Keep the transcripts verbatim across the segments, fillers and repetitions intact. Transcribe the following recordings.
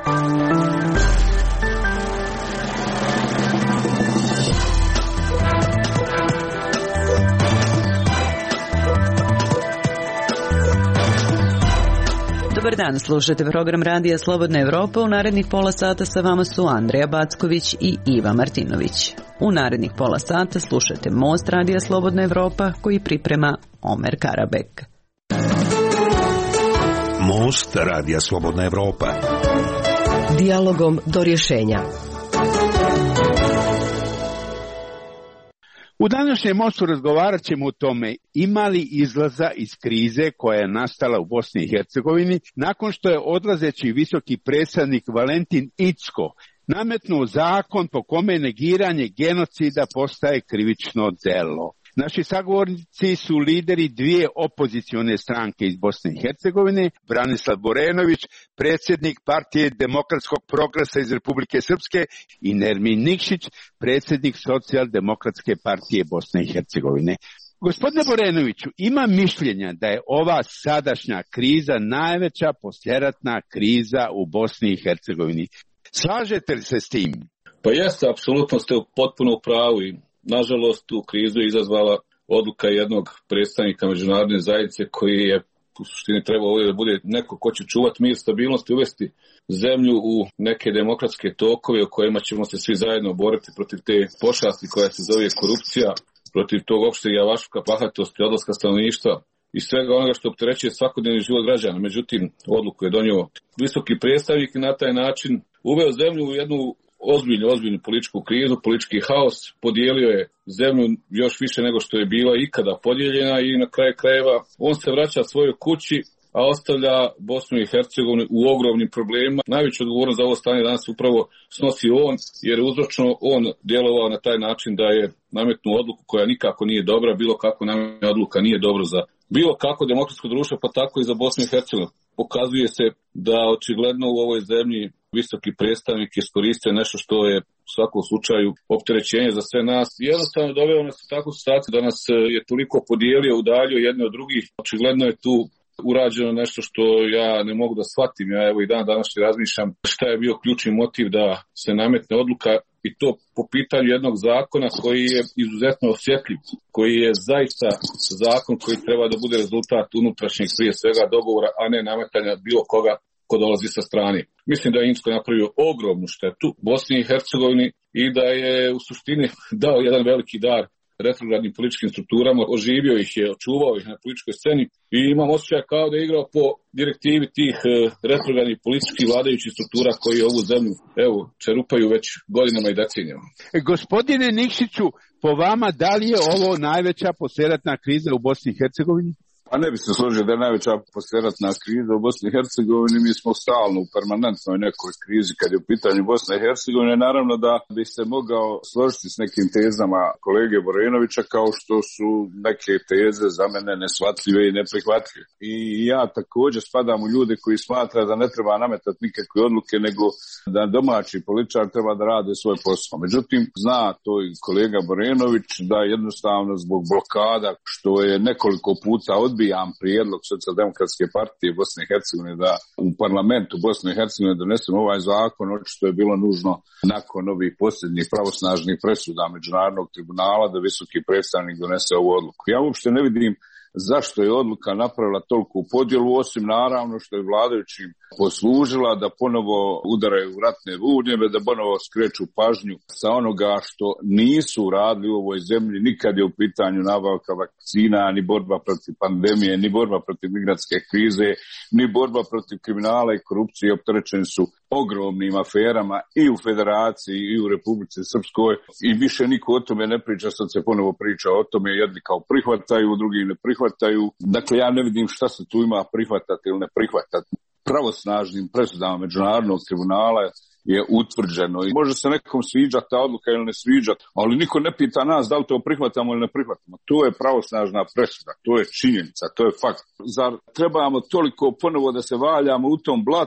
Dobar dan, slušajte program Radija Slobodna Evropa. U narednih pola sata sa vama su Andreja Backović i Iva Martinović. U narednih pola sata slušajte Most Radija Slobodna Evropa koji priprema Omer Karabek. Most Radija Slobodna Evropa. Dijalogom do rješenja. U današnjem Mostu razgovarat ćemo o tome ima li izlaza iz krize koja je nastala u Bosni i Hercegovini nakon što je odlazeći visoki predstavnik Valentin Incko nametnuo zakon po kome negiranje genocida postaje krivično delo. Naši sagovornici su lideri dvije opozicione stranke iz Bosne i Hercegovine, Branislav Borenović, predsjednik Partije demokratskog progresa iz Republike Srpske i Nermin Nikšić, predsjednik Socijaldemokratske partije Bosne i Hercegovine. Gospodine Borenoviću, ima mišljenja da je ova sadašnja kriza najveća posljeratna kriza u Bosni i Hercegovini. Slažete li se s tim? Pa jeste, apsolutno ste potpuno u pravu i nažalost tu krizu je izazvala odluka jednog predstavnika međunarodne zajednice koji je u suštini trebao ovdje da bude neko ko će čuvati mir, stabilnost i uvesti zemlju u neke demokratske tokove u kojima ćemo se svi zajedno boriti protiv te pošasti koja se zove korupcija, protiv tog opšteg javašluka, bahatosti, odlaska stanovništva i svega onoga što opterećuje svakodnevni život građana. Međutim, odluku je donio visoki predstavnik i na taj način uveo zemlju u jednu ozbiljnu, ozbiljnu političku krizu, politički haos, podijelio je zemlju još više nego što je bila ikada podijeljena i na kraju krajeva on se vraća svojoj kući, a ostavlja Bosnu i Hercegovinu u ogromnim problemima. Najveću odgovornost za ovo stanje danas upravo snosi on, jer je uzročno on djelovao na taj način da je nametnuo odluku koja nikako nije dobra, bilo kako nametnuo odluka nije dobro za bilo kako demokratsko društvo, pa tako i za Bosnu i Hercegovinu. Pokazuje se da očigledno u ovoj zemlji visoki predstavnik iskoristio nešto što je u svakom slučaju opterećenje za sve nas. Jednostavno doveo nas u takvu situaciju da nas je toliko podijelio, udaljio jedne od drugih. Očigledno je tu urađeno nešto što ja ne mogu da shvatim. Ja evo i dan danas razmišljam šta je bio ključni motiv da se nametne odluka i to po pitanju jednog zakona koji je izuzetno osjetljiv, koji je zaista zakon koji treba da bude rezultat unutrašnjeg prije svega dogovora, a ne nametanja bilo koga ko dolazi sa strane. Mislim da je Incko napravio ogromnu štetu Bosni i Hercegovini i da je u suštini dao jedan veliki dar retrogradnim političkim strukturama, oživio ih je, očuvao ih na političkoj sceni i imam osjećaj kao da je igrao po direktivi tih retrogradnih političkih vladajućih struktura koji ovu zemlju evo čerupaju već godinama i decenijama. Gospodine Nikšiću, po vama da li je ovo najveća poslijeratna kriza u Bosni i Hercegovini? Pa ne bi se složio da je najveća poslijeratna kriza u Bosni i Hercegovini. Mi smo stalno u permanentnoj nekoj krizi kad je u pitanju Bosne i Hercegovine. Naravno da bi se mogao složiti s nekim tezama kolege Borenovića, kao što su neke teze za mene neshvatljive i neprihvatljive. I ja također spadam u ljude koji smatra da ne treba nametati nikakve odluke, nego da domaći političar treba da rade svoj posao. Međutim, zna to i kolega Borenović da jednostavno zbog blokada, što je nekoliko puta odbijam prijedlog Socijaldemokratske partije Bosne i Hercegovine da u parlamentu Bosne i Hercegovine donesemo ovaj zakon, očito je bilo nužno nakon ovih posljednjih pravosnažnih presuda Međunarodnog tribunala da visoki predstavnik donese ovu odluku. Ja uopšte ne vidim zašto je odluka napravila toliku podjelu, osim naravno što je vladajućim poslužila da ponovo udaraju ratne vunjeve, da ponovo skreću pažnju sa onoga što nisu radili u ovoj zemlji, nikad je u pitanju nabavka vakcina, ni borba protiv pandemije, ni borba protiv migrantske krize, ni borba protiv kriminala i korupcije. Opterećeni su ogromnim aferama i u Federaciji i u Republici Srpskoj i više niko o tome ne priča, sad se ponovo priča o tome, jedni kao prihvataju, drugi ne prihvataju. Dakle, ja ne vidim šta se tu ima prihvatati ili ne prihvatati. Pravosnažnim presudama Međunarodnog tribunala je utvrđeno i može se nekom sviđati ta odluka ili ne sviđati, ali niko ne pita nas da li to prihvatamo ili ne prihvatamo. To je pravosnažna presuda, to je činjenica, to je fakt. Zar trebamo toliko ponovo da se valjamo u tom blatu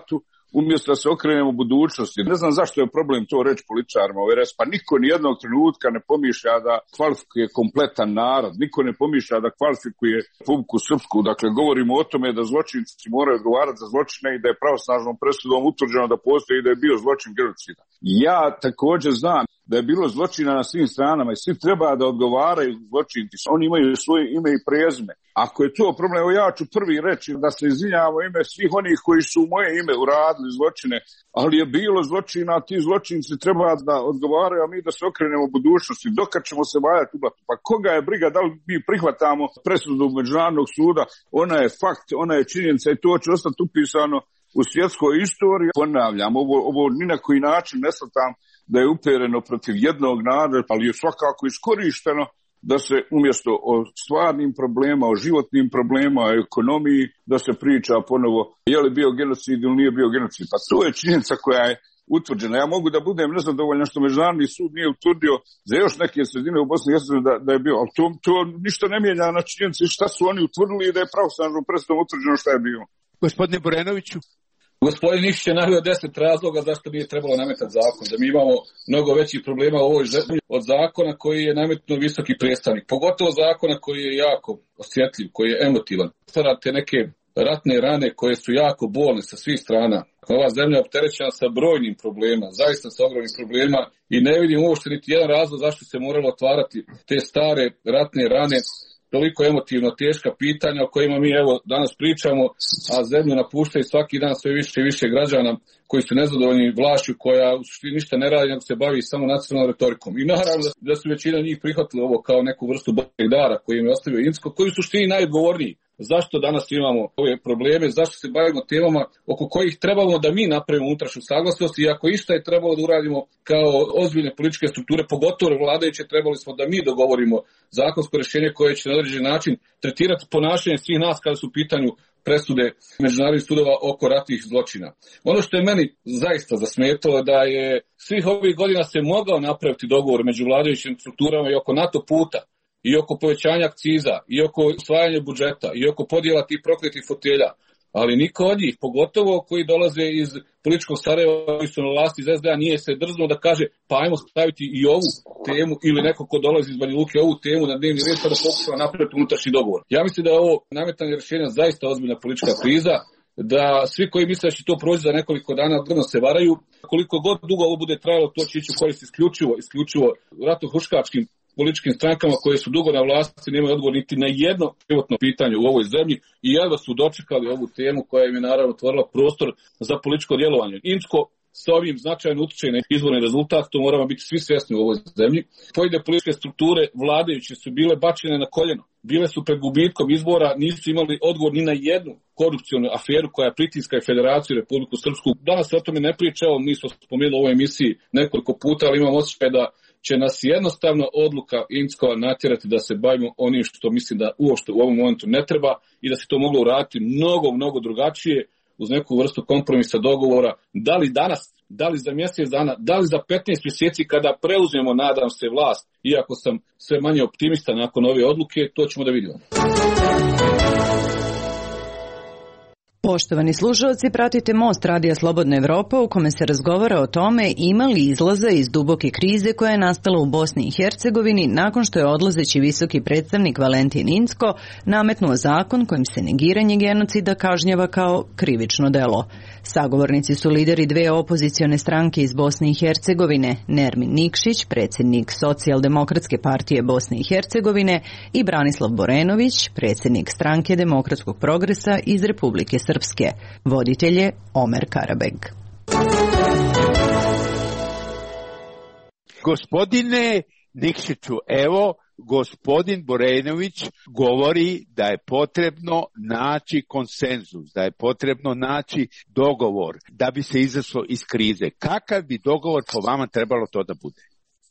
umjesto da se okrenemo budućnosti. Ne znam zašto je problem to reći političarima ove res, pa niko ni jednog trenutka ne pomišlja da kvalifikuje kompletan narod, niko ne pomišlja da kvalifikuje Republiku Srpsku. Dakle, govorimo o tome da zločinci moraju odgovarati za zločine i da je pravosnažnom presudom utvrđeno da postoji i da je bio zločin genocida. Ja također znam da je bilo zločina na svim stranama i svi treba da odgovaraju zločinci. Oni imaju svoje ime i prezime. Ako je to problem, evo ja ću prvi reći da se izvinjavamo ime svih onih koji su u moje ime uradili zločine, ali je bilo zločina, ti zločinci treba da odgovaraju, a mi da se okrenemo u budućnosti. Dokad ćemo se valjati u blatu? Pa koga je briga da li mi prihvatamo presudu Međunarodnog suda? Ona je fakt, ona je činjenica i to će ostati upisano u svjetskoj istoriji. Ponavljam, ovo, ovo ni na koji način ne shvatam da je upereno protiv jednog naroda, ali je svakako iskorišteno da se umjesto o stvarnim problema, o životnim problema, o ekonomiji, da se priča ponovo je li bio genocid ili nije bio genocid. Pa to je činjenica koja je utvrđena. Ja mogu da budem nezadovoljan što Međunarodni sud nije utvrdio za još neke sredine u Bosni i Hercegovini da, da je bio, ali to, to ništa ne mijenja na činjenici šta su oni utvrdili i da je pravosnažnom presudom utvrđeno šta je bilo. Gospodine Borenoviću. Gospodin Nikšić je naveo deset razloga zašto nije trebalo nametati zakon. Da mi imamo mnogo većih problema u ovoj zemlji od zakona koji je nametnuo visoki predstavnik. Pogotovo zakona koji je jako osjetljiv, koji je emotivan. Stvarate neke ratne rane koje su jako bolne sa svih strana. Ova zemlja je opterećena sa brojnim problema, zaista sa ogromnim problema i ne vidim uopšte niti jedan razlog zašto se moralo otvarati te stare ratne rane, toliko emotivno teška pitanja o kojima mi evo danas pričamo, a zemlju napuštaju svaki dan sve više i više građana koji su nezadovoljni vlašću koja u suštini ništa ne radi, nego se bavi samo nacionalnom retorikom. I naravno da su većina njih prihvatili ovo kao neku vrstu božjeg dara koji im je ostavio Incko, koji su u suštini najodgovorniji. Zašto danas imamo ove probleme, zašto se bavimo temama oko kojih trebamo da mi napravimo unutrašnju saglasnost i ako išta je trebalo da uradimo kao ozbiljne političke strukture, pogotovo vladajuće, trebali smo da mi dogovorimo zakonsko rješenje koje će na određen način tretirati ponašanje svih nas kada su u pitanju presude međunarodnih sudova oko ratnih zločina. Ono što je meni zaista zasmetalo da je svih ovih godina se mogao napraviti dogovor među vladajućim strukturama i oko NATO puta, i oko povećanja akciza, i oko usvajanja budžeta, i oko podjela tih prokletih fotelja. Ali niko od njih, pogotovo koji dolaze iz političkog Sarajeva, koji su na vlasti iz es de a, nije se drznuo da kaže pa ajmo staviti i ovu temu, ili neko ko dolazi iz Banja Luke ovu temu na dnevni red pa da pokušava napraviti unutrašnji dogovor. Ja mislim da je ovo nametanje rješenja zaista ozbiljna politička kriza, da svi koji misle da će to proći za nekoliko dana odgrno se varaju. Koliko god dugo ovo bude trajalo, to će ići u korist isključivo, isključivo ratno-huškačkim političkim strankama koje su dugo na vlasti, nemaju odgovor niti na jedno životno pitanje u ovoj zemlji i jedva su dočekali ovu temu koja im je naravno otvorila prostor za političko djelovanje. Incko sa ovim značajno utiče na izborni rezultat, to moramo biti svi svjesni u ovoj zemlji. Pojedine političke strukture vladajuće su bile bačene na koljeno, bile su pred gubitkom izbora, nisu imali odgovor ni na jednu korupcionu aferu koja pritiska i Federaciju i Republiku Srpsku. Danas se o tome ne pričao, mi smo spomenuli u ovoj emisiji nekoliko puta, ali imam osjećaj da će nas jednostavno odluka Inckova natjerati da se bavimo onim što mislim da uopšte u ovom momentu ne treba i da se to moglo uraditi mnogo, mnogo drugačije uz neku vrstu kompromisa, dogovora. Da li danas, da li za mjesec dana, da li za petnaest mjeseci kada preuzmemo, nadam se, vlast, iako sam sve manje optimista nakon ove odluke, to ćemo da vidimo. Poštovani slušalci, pratite Most Radija Slobodna Evropa u kome se razgovara o tome ima li izlaza iz duboke krize koja je nastala u Bosni i Hercegovini nakon što je odlazeći visoki predstavnik Valentin Incko nametnuo zakon kojim se negiranje genocida kažnjava kao krivično delo. Sagovornici su lideri dve opozicione stranke iz Bosne i Hercegovine, Nermin Nikšić, predsjednik Socijaldemokratske partije Bosne i Hercegovine, i Branislav Borenović, predsjednik stranke Demokratskog progresa iz Republike Srpske. Voditelj je Omer Karabeg. Gospodine Nikšiću, evo, gospodin Borenović govori da je potrebno naći konsenzus, da je potrebno naći dogovor da bi se izašlo iz krize. Kakav bi dogovor po vama trebalo to da bude?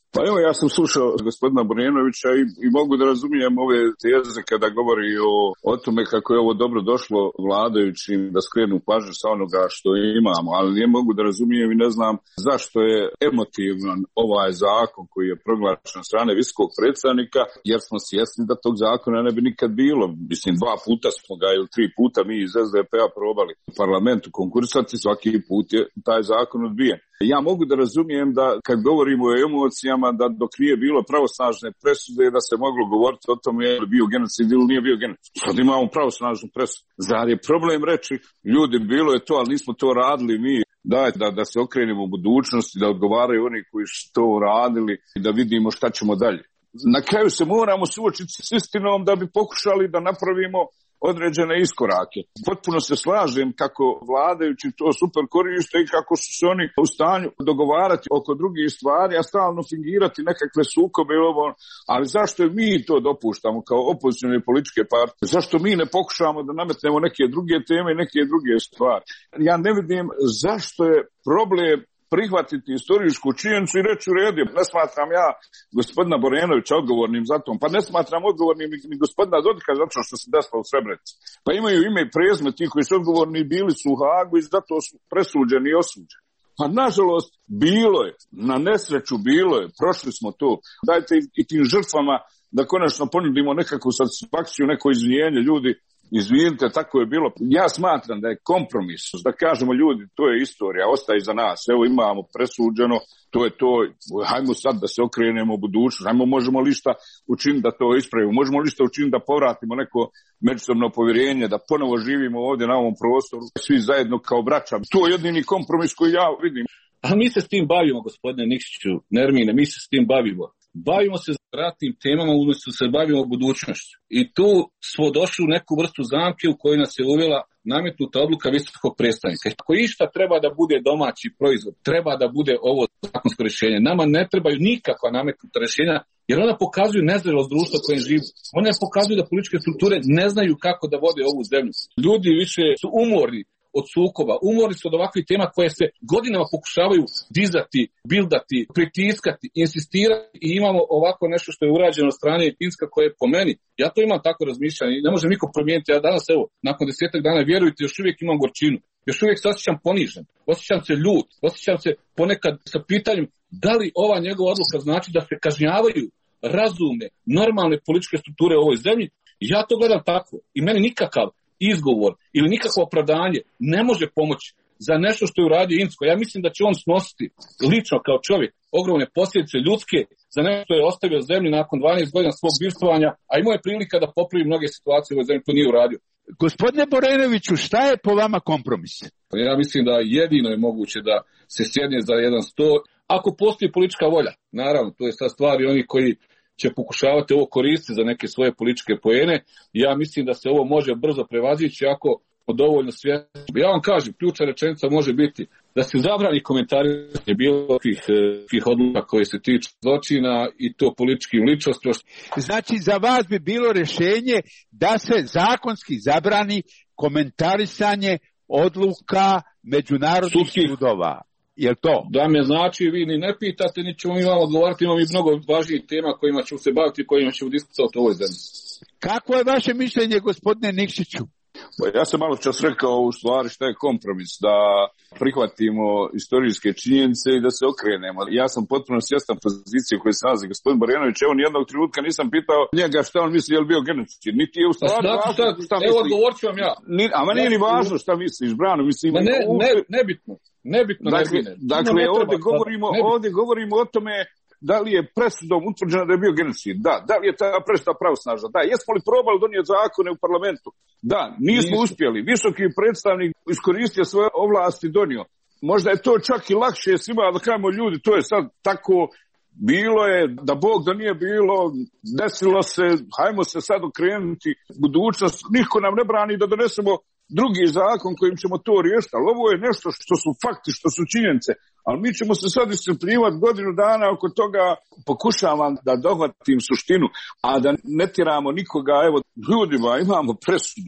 Pa evo, ja sam slušao gospodina Borenovića i, i mogu da razumijem ove teze kada govori o, o tome kako je ovo dobro došlo vladajućim da skrenu pažnju sa onoga što imamo, ali ne mogu da razumijem i ne znam zašto je emotivan ovaj zakon koji je proglašen strane visokog predstavnika, jer smo svjesni da tog zakona ne bi nikad bilo. Mislim, dva puta smo ga ili tri puta mi iz es de pe a probali u parlamentu konkursati, svaki put je taj zakon odbijen. Ja mogu da razumijem da kad govorimo o emocijama, da dok nije bilo pravosnažne presude da se moglo govoriti o tome je li bio genocid ili nije bio genocid. Sad imamo pravosnažnu presudu. Zar je problem reći ljudi bilo je to, ali nismo to radili mi. Dajte da, da se okrenemo u budućnosti, da odgovaraju oni koji su to radili i da vidimo šta ćemo dalje. Na kraju se moramo suočiti s istinom da bi pokušali da napravimo određene iskorake. Potpuno se slažem kako vladajući to super koriste i kako su se oni u stanju dogovarati oko drugih stvari, a stalno fingirati nekakve sukobe, ali zašto mi to dopuštamo kao opozicione političke partije? Zašto mi ne pokušamo da nametnemo neke druge teme i neke druge stvari? Ja ne vidim zašto je problem prihvatiti istorijsku činjenicu i reći u redu. Ne smatram ja gospodina Borenovića odgovornim za to, pa ne smatram odgovornim ni gospodina Dodika zato što se desilo u Srebrenici. Pa imaju ime i prezime ti koji su odgovorni, bili su u Hagu i zato su presuđeni i osuđeni. Pa nažalost bilo je, na nesreću bilo je, prošli smo to. Dajte i tim žrtvama da konačno ponudimo nekakvu satisfakciju, neko izvinjenje, ljudi. Izvinite, tako je bilo. Ja smatram da je kompromis, da kažemo ljudi, to je istorija, ostaje iza nas. Evo imamo presuđeno, to je to, hajmo sad da se okrenemo u budućnost, hajmo možemo li šta učiniti da to ispravimo, možemo li šta učiniti da povratimo neko međusobno povjerenje, da ponovo živimo ovdje na ovom prostoru, svi zajedno kao braća. To je jedini kompromis koji ja vidim. A mi se s tim bavimo, gospodine Nikšiću, Nermine, mi se s tim bavimo. Bavimo se ratnim temama, umjesto se bavimo budućnošću. I tu smo došli u neku vrstu zamke u kojoj nas je uvela nametnuta odluka visokog predstavnika. Ako išta treba da bude domaći proizvod, treba da bude ovo zakonsko rješenje. Nama ne trebaju nikakva nametnuta rješenja, jer ona pokazuju nezrelost društva kojem živi. Ona pokazuju da političke strukture ne znaju kako da vode ovu zemlju. Ljudi više su umorni od sukoba, umorni su od ovakvih tema koje se godinama pokušavaju dizati, bildati, pritiskati, insistirati i imamo ovako nešto što je urađeno od strane Finska koje je po meni. Ja to imam tako razmišljanje i ne može niko promijeniti. Ja danas, evo, nakon desetak dana, vjerujte, još uvijek imam gorčinu. Još uvijek se osjećam ponižen, osjećam se ljut, osjećam se ponekad sa pitanjem da li ova njegova odluka znači da se kažnjavaju razumne, normalne političke strukture u ovoj zemlji. Ja to gledam tako i meni nikakav izgovor ili nikakvo opravdanje ne može pomoći za nešto što je uradio Incko. Ja mislim da će on snositi lično kao čovjek ogromne posljedice ljudske za nešto što je ostavio zemlji nakon dvanaest godina svog bivstvovanja, a imao je prilika da popravi mnoge situacije u ovoj zemlji, to nije uradio. Gospodine Borenoviću, šta je po vama kompromis? Ja mislim da jedino je moguće da se sjedne za jedan sto, ako postoji politička volja. Naravno, to je sad stvar i oni koji će pokušavati ovo koristiti za neke svoje političke poene. Ja mislim da se ovo može brzo prevazići ako dovoljno svjesno. Ja vam kažem, ključna rečenica može biti da se zabrani komentarisanje bilo tih odluka koje se tiču zločina i to političkim ličnostima. Znači, za vas bi bilo rješenje da se zakonski zabrani komentarisanje odluka međunarodnih Sudskih. sudova. Je to? Da me znači, vi ni ne pitate, ni ćemo mi vam odgovarati, imamo i mnogo važnijih tema kojima ćemo se baviti i kojima ćemo diskutovati u ovoj zemlji. Kako je vaše mišljenje, gospodine Nikšiću? Ja sam malo čas rekao u stvari šta je kompromis, da prihvatimo istorijske činjenice i da se okrenemo. Ja sam potpuno svjestan pozicije koje se nalazi gospodin Borenović. Evo, nijednog trenutka nisam pitao njega šta on misli, je li bio genocid. Niti je u stvari da, važno šta, šta misli. Evo, odgovorit ću vam ja. Ni, a ma nije ni važno šta misliš, Brano. Mislim, Ma ne, ne, nebitno. Nebitno, dakle, ne dakle ne ovdje, treba, govorimo, ovdje govorimo o tome da li je presudom utvrđeno da je bio genocid. Da, da li je ta presuda pravosnažna? Da, jesmo li probali donijeti zakone u parlamentu? Da, nismo Nisu. uspjeli. Visoki predstavnik iskoristio svoje ovlasti, donio. Možda je to čak i lakše svima da kažemo ljudi, to je sad tako, bilo je, da Bog da nije bilo, desilo se, hajmo se sad okrenuti budućnost. Niko nam ne brani da donesemo drugi zakon kojim ćemo to riješiti, ali ovo je nešto što su fakti, što su činjenice, ali mi ćemo se sad iscrpljivati godinu dana oko toga, pokušavam da dohvatim suštinu, a da ne tiramo nikoga, evo, ljudima imamo presudu,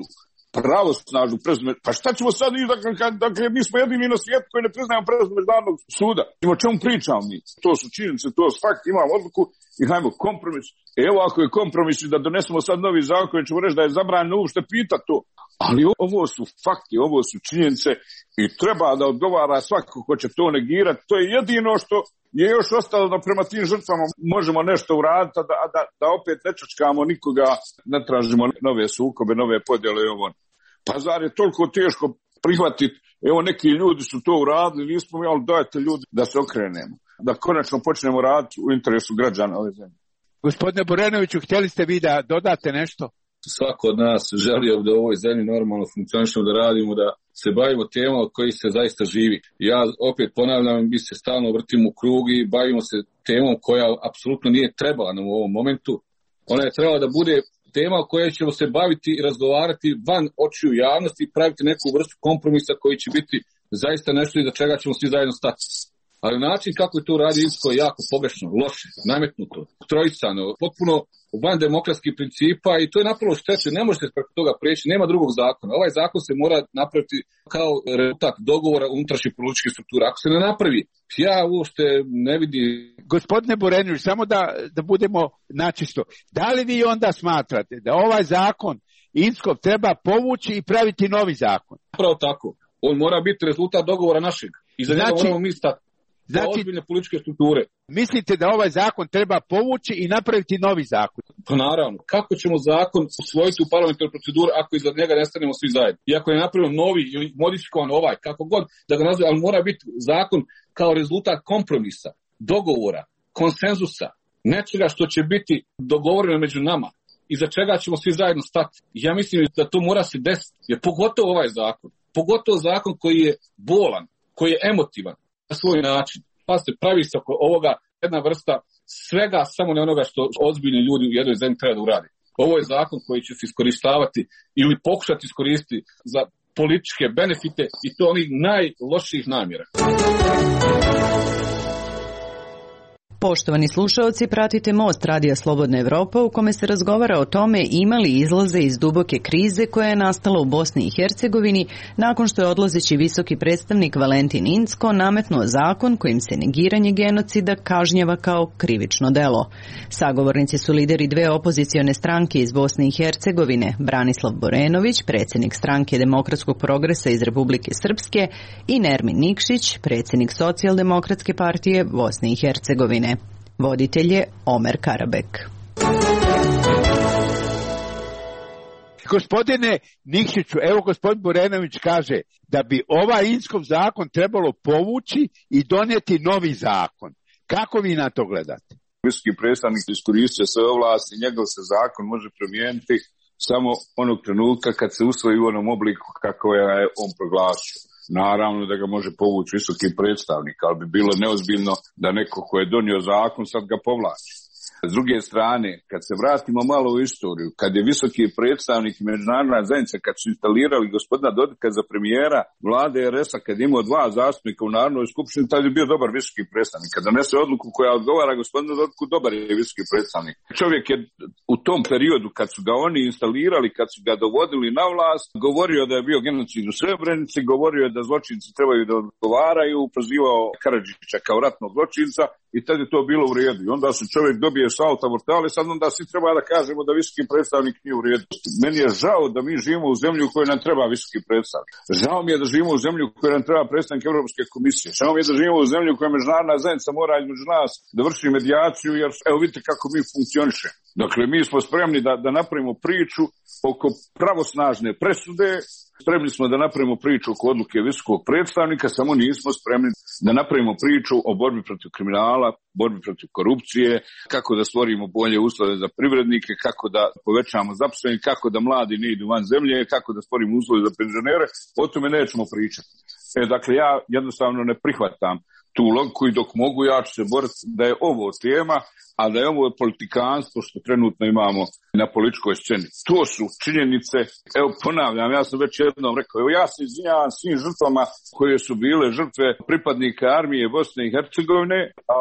pravosnažnu presudu. Pa šta ćemo sad i dakle, dakle mi smo jedini na svijetu koji ne priznajemo presudu međunarodnog suda. O čemu pričamo mi? To su činjenice, to su fakti, imamo odluku i hajmo kompromis. Evo ako je kompromis da donesemo sad novi zakon, ćemo reći da je zabranjeno uopšte pita to. Ali ovo su fakti, ovo su činjenice i treba da odgovara svako ko će to negirati. To je jedino što je još ostalo da prema tim žrtvama možemo nešto uraditi, a da, da, da opet ne čačkamo nikoga, ne tražimo nove sukobe, nove podjele i ovo. Pa zar je toliko teško prihvatiti, evo neki ljudi su to uradili, nismo mi, ali dajte ljudi da se okrenemo, da konačno počnemo raditi u interesu građana ove zemlje. Gospodine Borenoviću, htjeli ste vi da dodate nešto? Svako od nas želio da u ovoj zemlji normalno funkcionišemo, da radimo, da se bavimo temama od kojih se zaista živi. Ja opet ponavljam, mi se stalno vrtimo u krug i bavimo se temom koja apsolutno nije trebala nam u ovom momentu. Ona je trebala da bude tema o kojoj ćemo se baviti i razgovarati van očiju javnosti i praviti neku vrstu kompromisa koji će biti zaista nešto iza čega ćemo svi zajedno stati. Ali način kako je to radi Irsko je jako pogrešno, loše, nametnuto, trojicano, potpuno van demokratskih principa i to je napravo štetu. Ne može se preko toga prijeći, nema drugog zakona. Ovaj zakon se mora napraviti kao rezultat dogovora unutrašnjih političkih struktura. Ako se ne napravi, ja uopšte ne vidim. Gospodine Borenović, samo da, da budemo načisto. Da li vi onda smatrate da ovaj zakon Inskov treba povući i praviti novi zakon? Pravo tako. On mora biti rezultat dogovora našeg. I za njega znači, moramo mi stati. Znači, ozbiljne političke strukture. Mislite da ovaj zakon treba povući i napraviti novi zakon? Pa naravno. Kako ćemo zakon usvojiti u parlamentarnoj proceduri ako iza njega ne stanemo svi zajedno? I ako je napravio novi ili modifikovan ovaj, kako god da ga nazove, ali mora biti zakon kao rezultat kompromisa, dogovora, konsenzusa, nečega što će biti dogovoreno među nama i za čega ćemo svi zajedno stati. Ja mislim da to mora se desiti, jer pogotovo ovaj zakon, pogotovo zakon koji je bolan, koji je emotivan, na svoj način. Pa se pravi se oko ovoga jedna vrsta svega samo ne onoga što ozbiljni ljudi u jednoj zemlji treba da uradi. Ovo je zakon koji će se iskorištavati ili pokušati iskoristiti za političke benefite i to onih najlošijih namjera. Poštovani slušaoci, pratite Most Radija Slobodna Evropa u kome se razgovara o tome ima li izlaze iz duboke krize koja je nastala u Bosni i Hercegovini nakon što je odlazeći visoki predstavnik Valentin Incko nametnuo zakon kojim se negiranje genocida kažnjava kao krivično delo. Sagovornici su lideri dve opozicione stranke iz Bosne i Hercegovine, Branislav Borenović, predsjednik stranke Demokratskog progresa iz Republike Srpske i Nermin Nikšić, predsjednik Socijaldemokratske partije Bosne i Hercegovine. Voditelj je Omer Karabek. Gospodine Nikšiću, evo gospodin Borenović kaže da bi ovaj Inskov zakon trebalo povući i donijeti novi zakon. Kako vi na to gledate? Visoki predstavnik iskoristio sve ovlasti i njegov se zakon može promijeniti samo onog trenutka kad se usvoji u onom obliku kako je on proglasio. Naravno da ga može povući visoki predstavnik, ali bi bilo neozbiljno da neko ko je donio zakon sad ga povlači. S druge strane, kad se vratimo malo u istoriju, kad je visoki predstavnik i međunarodna zajednica, kad su instalirali gospodina Dodika za premijera vlade er es a, kad je imao dva zastupnika u Narodnoj skupštini, tad je bio dobar visoki predstavnik. Kad donese odluku koja odgovara gospodinu Dodiku, dobar je visoki predstavnik. Čovjek je u tom periodu, kad su ga oni instalirali, kad su ga dovodili na vlast, govorio da je bio genocid u Srebrenici, govorio je da zločinci trebaju da odgovaraju, prozivao Karadžića kao ratnog zločinca i tad je to bilo u redu. I onda se čovjek dobije salta mortale, sad onda svi treba da kažemo da visoki predstavnik nije u redu. Meni je žao da mi živimo u zemlji u kojoj nam treba visoki predstavnik. Žao mi je da živimo u zemlji u kojoj nam treba predstavnik Evropske komisije. Žao mi je da živimo u zemlji u kojoj međunarodna zajednica mora između nas da vrši medijaciju, jer evo vidite kako mi funkcioniše. Dakle, mi smo spremni da, da napravimo priču oko pravosnažne presude, spremni smo da napravimo priču oko odluke visokog predstavnika, samo nismo spremni da napravimo priču o borbi protiv kriminala, borbi protiv korupcije, kako da stvorimo bolje uslove za privrednike, kako da povećamo zaposlenost, kako da mladi ne idu van zemlje, kako da stvorimo uslove za penzionere, o tome nećemo pričati. E, dakle, ja jednostavno ne prihvatam tu logiku i dok mogu ja ću se boriti da je ovo tema, a da je ovo politikanstvo što trenutno imamo na političkoj sceni. To su činjenice, evo ponavljam, ja sam već jednom rekao, evo ja se izvinjavam svim žrtvama koje su bile žrtve pripadnika armije Bosne i Hercegovine, ali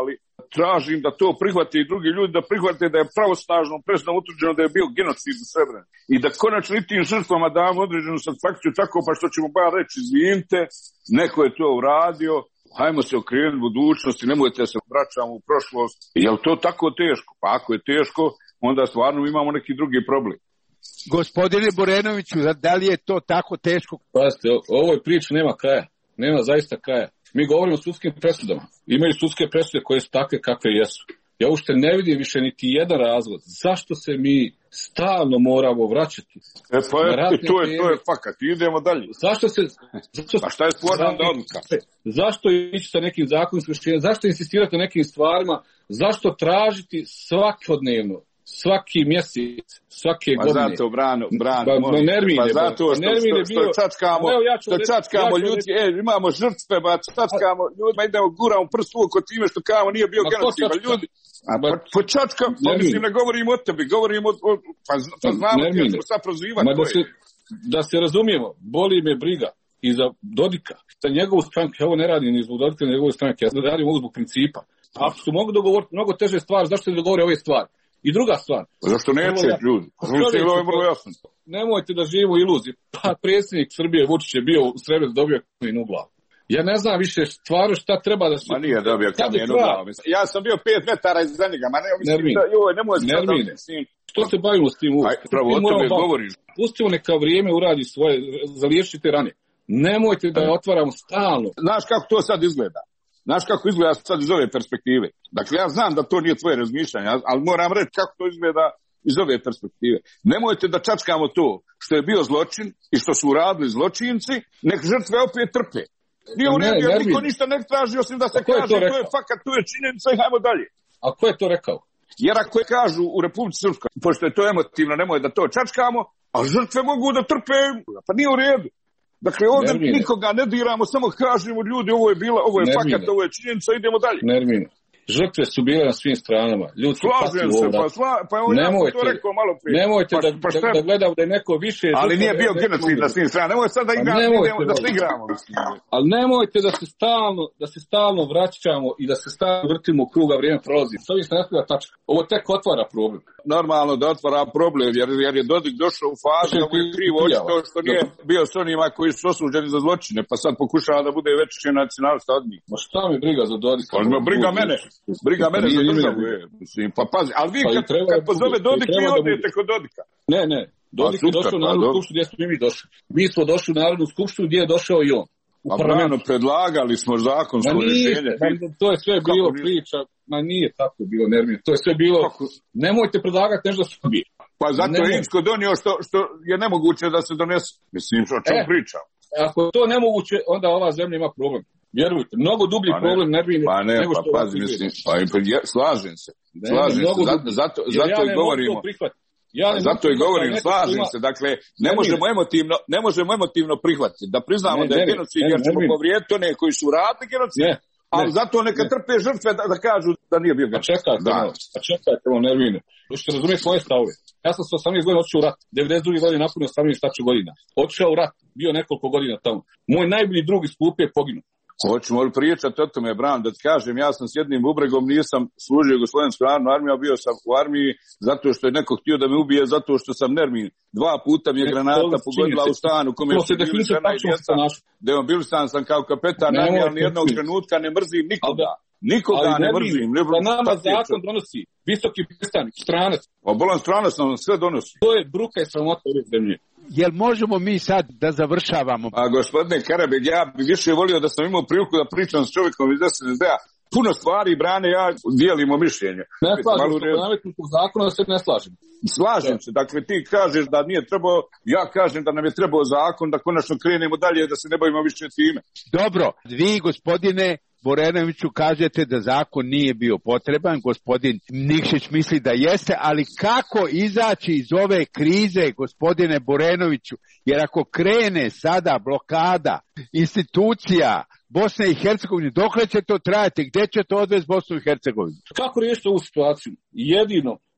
tražim da to prihvate i drugi ljudi, da prihvate da je pravosnažno presudom utvrđeno da je bio genocid u Srebrenici. I da konačno i tim žrtvama damo određenu satisfakciju tako pa što ćemo bar reći izvinite, neko je to uradio, hajmo se okrenuti budućnosti, nemojte se vraćamo u prošlost. Je li to tako teško? Pa ako je teško, onda stvarno imamo neki drugi problem. Gospodine Borenoviću, da li je to tako teško? Pazite, o ovoj priči nema kraja. Nema zaista kraja. Mi govorimo o sudskim presudama. Imaju sudske presude koje su takve kakve jesu. Ja uopšte ne vidim više niti jedan razlog. Zašto se mi stalno moramo vraćati? E pa je, to, je, to je fakat. Idemo dalje. Zašto se... Zašto, a šta je sporna odluka? Zašto ići sa nekim zakonskim rješenjem? Zašto insistirati na nekim stvarima? Zašto tražiti svakodnevno? Svaki mjesec, svake pa godine. Pa zato, Brano, Brano, pa, molim, nervine, pa zato što, nervine što, što čačkamo, evo, ja što čačkamo ja ljudi, e, imamo žrtve, ba, čačkamo ljudima, idemo guramo prst uvijek od time što kamo nije bio genocid, pa ljudi, a pa, pa čačkam, pa mislim, ne govorim o tebi, govorim o, o pa, pa znamo ti, ja ćemo sad prozivati. Da se, da se razumijemo, boli me briga i za Dodika, za njegovu stranku, evo ne radim ni zbog Dodika, ni njegovu stranke, ja radim ovo zbog principa. Ako su mogu dogovoriti mnogo teže stvari, zašto se dogovore ove stvari? I druga stvar. Zašto neće ljudi? Ovo je vrlo jasno. Nemojte da živimo iluzije. Pa predsjednik Srbije Vučić je bio u Srebrenici dobio kamen u glavu. Ja ne znam više stvarno šta treba da se... Ma nije dobio kamen u glavu. Ja sam bio pet metara iza njega. Ma ne, mislim da, joj, nemoj se da mislim. Što se bavimo s tim uvijek? Pravo o tome govoriš. Pustimo neka vrijeme uradi svoje, zaliječite rane. Nemojte da je otvaramo stalno. Znaš kako to sad izgleda? Znaš kako izgleda sad iz ove perspektive? Dakle, ja znam da to nije tvoje razmišljanje, ali moram reći kako to izgleda iz ove perspektive. Nemojte da čačkamo to što je bio zločin i što su uradili zločinci, nek žrtve opet trpe. Nije u redu, jer niko ništa ne traži osim da se kaže, to, to je fakat, to je činjenica i hajmo dalje. A ko je to rekao? Jer ako je kažu u Republici Srpskoj, pošto je to emotivno, nemoj da to čačkamo, a žrtve mogu da trpe, pa nije u redu. Dakle, ovdje Nermine. Nikoga ne diramo, samo kažemo ljudi, ovo je bila, ovo je Nermine. Fakat, ovo je činjenica, idemo dalje. Nermine. Žrtve su bile na svim stranama. Ljudi su slažem se, pa, sla, pa on nemojte, ja to rekao malo prije. Nemojte pa, da, pa da, da gledam da je neko više... Ali nije bio genocid na svim stranama. Nemojte sad da igramo, idemo, da se igramo. Ali nemojte da se stalno, da se stalno vraćamo i da se stalno vrtimo u kruga, vrijeme prolazi. S ovim se nastavlja tačka. Ovo tek otvara problem. Normalno da otvara problem, jer, jer je Dodik došao u fazu da mu je krivo očito što nije bio s onima koji su osuđeni za zločine, pa sad pokušava da bude veći nacionalista od njih. Ma šta mi briga za Dodika? Briga mene. Briga mene za državu, je. Mislim, pa pazi, ali vi kad, kad pozove Dodik, vi odete kod Dodika. Ne, ne, Dodik je došao u Narodnu skupštinu gdje smo i mi došli. Mi smo došli u Narodnu skupštinu gdje je došao i on. U parlamentu predlagali smo zakonsko rješenje. To je sve bilo priča, ma nije tako bilo, Nermine, to je sve bilo, nemojte predlagati nešto što bi. Pa zato je Incko donio što, što je nemoguće da se donese. Mislim, o čemu e, pričam. Ako je to nemoguće, onda ova zemlja ima problem. Vjerujte, mnogo dublji pa problem Nermine. Pa ne, nego pa što pazi, mislim, pa slažem se. Slažem se, zato, zato, zato ja i govorimo. Ja zato i govorim, slažem se. Dakle, ne možemo emotivno, ne možemo emotivno prihvatiti da priznamo ne, da je ne, genocid, jer ćemo povrijediti one koji su radili genocid. Ne. Ali zato neka ne. Trpe žrtve da, da kažu da nije bio genocid. A čekajte, da. A čekajte, ono, Nermine. Hoćete razumjeti svoje stavove. Ja sam sa osamnaest godina otišao u rat. devedeset druge godine napunio osamnaest godina. Otišao u rat. Bio nekoliko godina tamo. Moj najbolji drug iz klupe je poginuo. Hoćemo li pričati o tome, Bran, da ti kažem, ja sam s jednim ubregom, nisam služio Jugoslovensku narodnu armiju, a bio sam u armiji zato što je neko htio da me ubije, zato što sam Nermin. Dva puta mi je granata pogodila u stanu, kome su bili žena i djeca. Demobilisan sam kao kapetan armije, ali nijednog trenutka ne mrzim nikoga. Nikoga ne mrzim. Pa nama zakon donosi visoki predstavnik, stranac. Pa bolan stranac nam sve donosi. To je bruka i sramota ove zemlje. Jel možemo mi sad da završavamo? A gospodine Karabeg, ja bi više volio da sam imao priliku da pričam s čovjekom iz S N D-a. Puno stvari, Brane, ja dijelimo mišljenje. Ne slažem se, po nametniku zakona da se ne slažem. Slažem se, dakle ti kažeš da nije trebao, ja kažem da nam je trebao zakon, da konačno krenemo dalje, da se ne bavimo više time. Dobro, vi gospodine Borenoviću kažete da zakon nije bio potreban, gospodin Nikšić misli da jeste, ali kako izaći iz ove krize, gospodine Borenoviću, jer ako krene sada blokada institucija Bosne i Hercegovine, dokle će to trajati, gdje će to odvesti Bosnu i Hercegovinu? Kako riješiti ovu situaciju? Jedino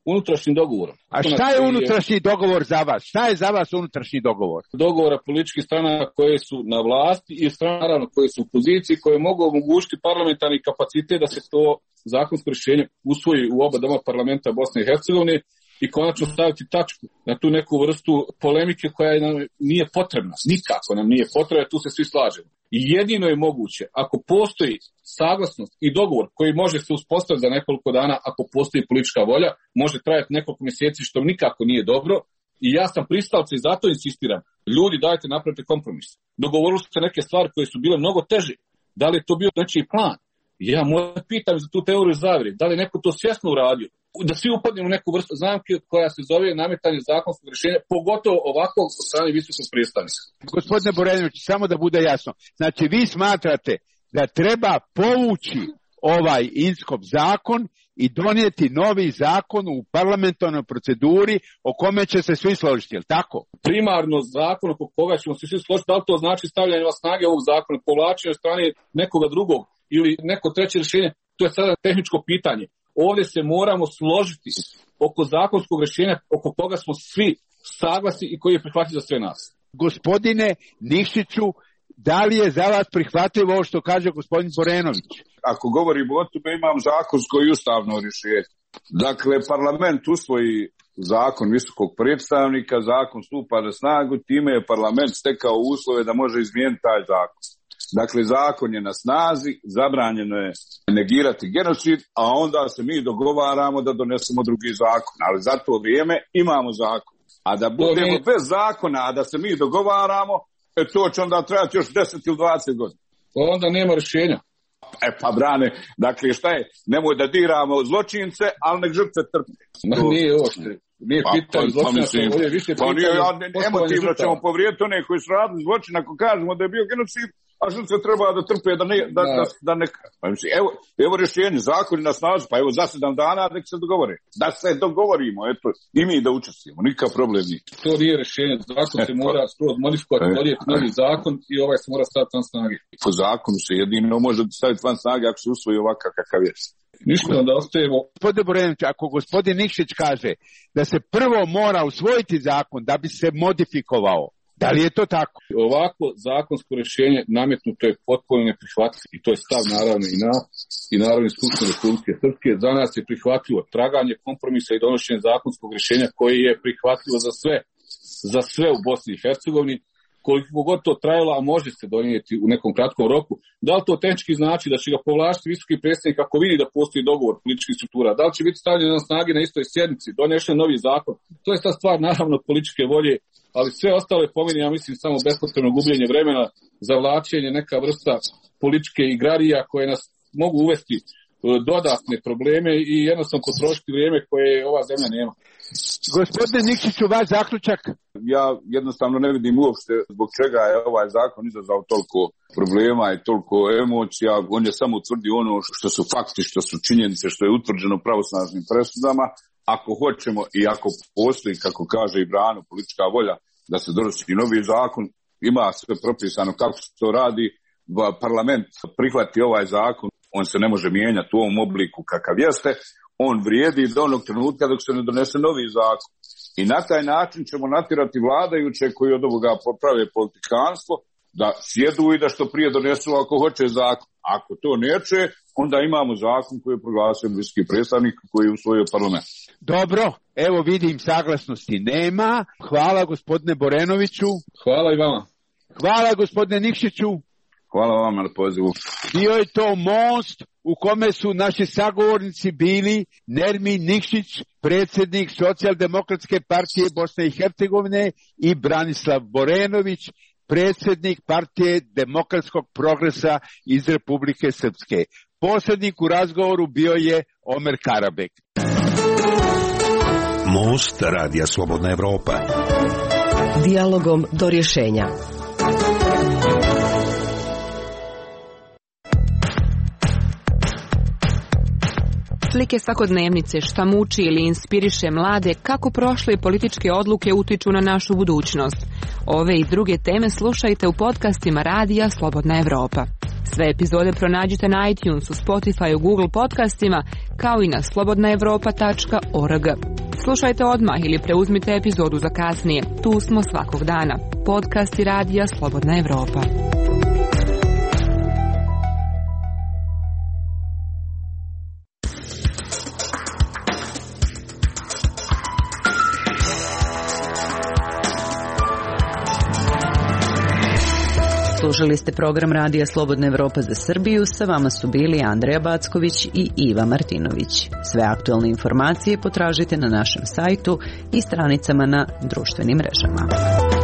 unutrašnjim dogovorom. A šta je unutrašnji dogovor za vas? Šta je za vas unutrašnji dogovor? Dogovora političkih strana koje su na vlasti i strana naravno koje su u poziciji, koje mogu omogućiti parlamentarni kapacitet da se to zakonsko rješenje usvoji u oba doma parlamenta Bosne i Hercegovine i konačno staviti tačku na tu neku vrstu polemike koja nam nije potrebna. Nikako nam nije potrebna, tu se svi slažemo. I jedino je moguće, ako postoji saglasnost i dogovor koji može se uspostaviti za nekoliko dana, ako postoji politička volja, može trajati nekoliko mjeseci, što nikako nije dobro. I ja sam pristalac i zato insistiram. Ljudi, dajte napravite kompromis. Dogovorili su se neke stvari koje su bile mnogo teže. Da li je to bio nečiji plan? Ja možda pitam za tu teoriju zavjere. Da li je neko to svjesno uradio? Da svi upadnemo u neku vrstu zamke koja se zove nametanje zakonskog rješenja, pogotovo ovakvog od strane visokog predstavnika. Gospodine Borenović, samo da bude jasno. Znači, vi smatrate da treba povući ovaj Inskov zakon i donijeti novi zakon u parlamentarnoj proceduri o kome će se svi složiti, je li tako? Primarno zakon oko koga ćemo se svi složiti, da li to znači stavljanje na snage ovog zakona, povlačenje od strane nekoga drugog ili neko treće rješenje, to je sada tehničko pitanje. Ovdje se moramo složiti oko zakonskog rješenja oko koga smo svi saglasni i koji je prihvatljiv za sve nas. Gospodine Nikšiću, da li je za vas prihvatljivo ovo što kaže gospodin Borenović? Ako govorimo o tome, imam zakonsko i ustavno rješenje. Dakle, parlament usvoji zakon visokog predstavnika, zakon stupa na snagu, time je parlament stekao uslove da može izmijeniti taj zakon. Dakle, zakon je na snazi, zabranjeno je negirati genocid, a onda se mi dogovaramo da donesemo drugi zakon. Ali za to vrijeme imamo zakon. A da budemo bez zakona, a da se mi dogovaramo, e to će onda trajati još deset ili dvadeset godina. Onda nema rješenja. E pa brane, dakle šta je, nemoj da diramo zločince, ali nek žrtve trpe. Ma nije ošte. Nije pa, pitanje pa, zločina, pa, ovdje je više pa, pitanje. Ja, emotivno ćemo povrijediti one koji su radili zločin ako kažemo da je bio genocid, a žrtve treba da trpe, da ne, da, da, da ne, pa mislim, evo, evo rješenje, zakon je na snazi, pa evo za sedam dana nek se dogovore. Da se dogovorimo, eto, i mi da učestvujemo, nikakav problem nije. To nije rješenje, zakon se mora skroz modifikovati, donijeti novi zakon i ovaj se mora staviti van snage. Po zakonu se jedino može staviti van snage ako se usvoji ovakav kakav je. Ništa da ostajemo. Gospodine Borenović, ako gospodin Nikšić kaže da se prvo mora usvojiti zakon da bi se modifikovao, da li je to tako? Ovako zakonsko rješenje nametnuto je potpuno neprihvatljivo i to je stav naravno i na i Narodne skupštine Republike Srpske. Za nas je prihvatljivo traganje kompromisa i donošenje zakonskog rješenja koje je prihvatljivo za sve, za sve u Bosni i Hercegovini. Koliko god to trajalo, a može se donijeti u nekom kratkom roku, da li to tehnički znači da će ga povlačiti visoki predstavnik ako vidi da postoji dogovor političkih struktura, da li će biti stavljeno na snage na istoj sjednici, donešen novi zakon, to je sad stvar naravno političke volje, ali sve ostalo je po meni, ja mislim, samo bespotrebno gubljenje vremena, zavlačenje, neka vrsta političke igrarija koje nas mogu uvesti dodatne probleme i jednostavno potrošiti vrijeme koje ova zemlja nema. Gospodine Nikšiću, vaš zaključak? Ja jednostavno ne vidim uopšte zbog čega je ovaj zakon izazvao toliko problema i toliko emocija. On je samo utvrdio ono što su fakti, što su činjenice, što je utvrđeno pravosnažnim presudama. Ako hoćemo i ako postoji, kako kaže i Brano, politička volja da se donosi novi zakon, ima sve propisano kako se to radi. Parlament prihvati ovaj zakon, on se ne može mijenjati u ovom obliku kakav jeste, on vrijedi do onog trenutka dok se ne donese novi zakon. I na taj način ćemo natjerati vladajuće koji od ovoga poprave politikanstvo da sjedu i da što prije donesu ako hoće zakon. Ako to neće, onda imamo zakon koji je proglasio visoki predstavnik koji je usvojio parlament. Dobro, evo vidim saglasnosti nema. Hvala gospodine Borenoviću. Hvala i vama. Hvala gospodine Nikšiću. Hvala vam na pozivu. Bio je to most u kome su naši sagovornici bili Nermin Nikšić, predsjednik Socijaldemokratske partije Bosne i Hercegovine, i Branislav Borenović, predsjednik partije Demokratskog progresa iz Republike Srpske. Posrednik u razgovoru bio je Omer Karabek. Most Radija Slobodna Evropa. Dijalogom do rješenja. Slike svakodnevnice, šta muči ili inspiriše mlade, kako prošle političke odluke utiču na našu budućnost. Ove i druge teme slušajte u podcastima Radija Slobodna Evropa. Sve epizode pronađite na iTunesu, Spotifyu, Google podcastima, kao i na slobodna evropa tačka org. Slušajte odmah ili preuzmite epizodu za kasnije. Tu smo svakog dana. Podcast i radija Slobodna Evropa. Slušali ste program Radija Slobodna Evropa za Srbiju, sa vama su bili Andreja Backović i Iva Martinović. Sve aktualne informacije potražite na našem sajtu i stranicama na društvenim mrežama.